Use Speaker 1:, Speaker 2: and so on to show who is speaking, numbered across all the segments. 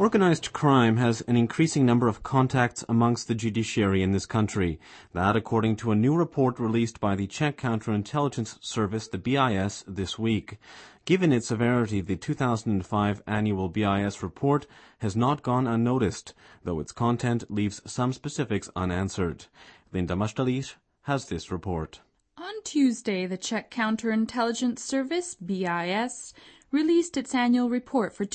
Speaker 1: Organized crime has an increasing number of contacts amongst the judiciary in this country. That, according to a new report released by the Czech Counterintelligence Service, the BIS, this week. Given its severity, the 2005 annual BIS report has not gone unnoticed, though its content leaves some specifics unanswered. Linda Mastalis has this report.
Speaker 2: On Tuesday, the Czech Counterintelligence Service, BIS, released its annual report for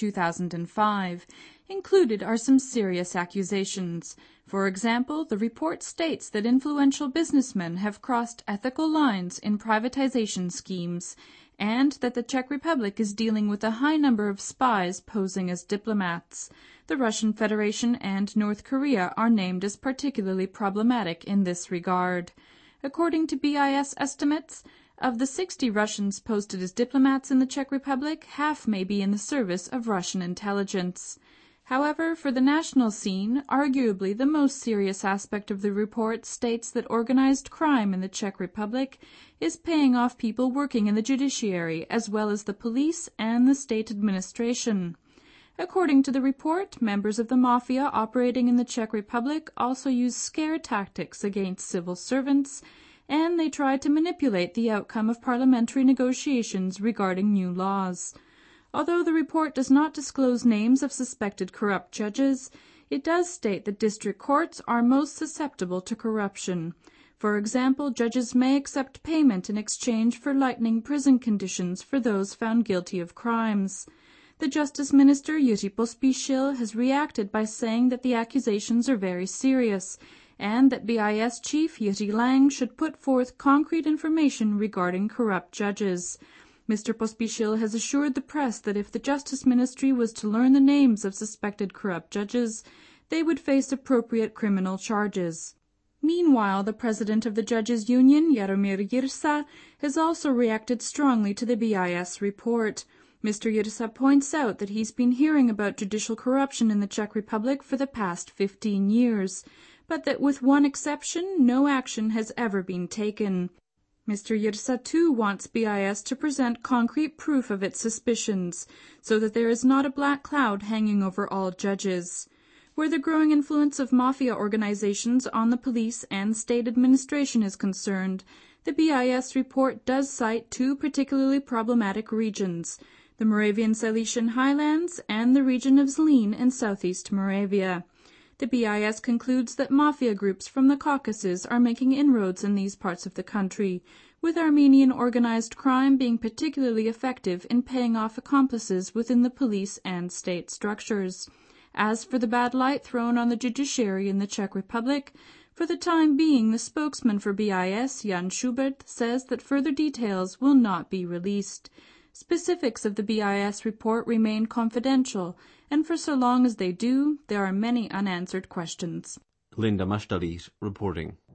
Speaker 2: 2005. Included are some serious accusations. For example, the report states that influential businessmen have crossed ethical lines in privatization schemes, and that the Czech Republic is dealing with a high number of spies posing as diplomats. The Russian Federation and North Korea are named as particularly problematic in this regard. According to BIS estimates, of the 60 Russians posted as diplomats in the Czech Republic, half may be in the service of Russian intelligence. However, for the national scene, arguably the most serious aspect of the report states that organized crime in the Czech Republic is paying off people working in the judiciary, as well as the police and the state administration. According to the report, members of the mafia operating in the Czech Republic also use scare tactics against civil servants, and they try to manipulate the outcome of parliamentary negotiations regarding new laws. Although the report does not disclose names of suspected corrupt judges, it does state that district courts are most susceptible to corruption. For example, judges may accept payment in exchange for lightening prison conditions for those found guilty of crimes. The Justice Minister, Jiří Pospíšil, has reacted by saying that the accusations are very serious, and that BIS Chief Jiří Lang should put forth concrete information regarding corrupt judges. Mr. Pospíšil has assured the press that if the Justice Ministry was to learn the names of suspected corrupt judges, they would face appropriate criminal charges. Meanwhile, the president of the Judges' Union, Jaromír Jirsa, has also reacted strongly to the BIS report. Mr. Jirsa points out that he's been hearing about judicial corruption in the Czech Republic for the past 15 years, but that with one exception, no action has ever been taken. Mr. Jirsa too wants BIS to present concrete proof of its suspicions, so that there is not a black cloud hanging over all judges. Where the growing influence of mafia organizations on the police and state administration is concerned, the BIS report does cite two particularly problematic regions, the Moravian Silesian Highlands and the region of Zlín in southeast Moravia. The BIS concludes that mafia groups from the Caucasus are making inroads in these parts of the country, with Armenian organized crime being particularly effective in paying off accomplices within the police and state structures. As for the bad light thrown on the judiciary in the Czech Republic, for the time being the spokesman for BIS, Jan Schubert, says that further details will not be released. Specifics of the BIS report remain confidential, and for so long as they do, there are many unanswered questions.
Speaker 1: Linda Mastalis reporting.